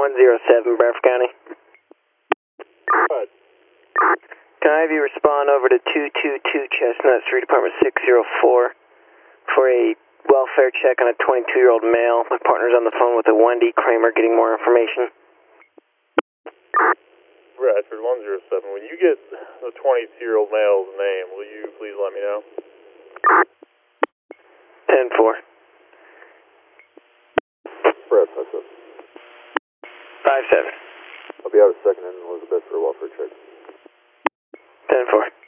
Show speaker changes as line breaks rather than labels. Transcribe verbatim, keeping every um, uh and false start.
one zero seven, Bradford County.
Right.
Can I have you respond over to two two two Chestnut Street, Apartment six oh four, for a welfare check on a twenty-two-year-old male? My partner's on the phone with a Wendy Kramer getting more information.
Bradford one zero seven. When you get the twenty-two-year-old male's name, will you please let me know?
ten four.
Brad, five seven.
five seven.
I'll be out a second in Elizabeth for a welfare check.
ten four.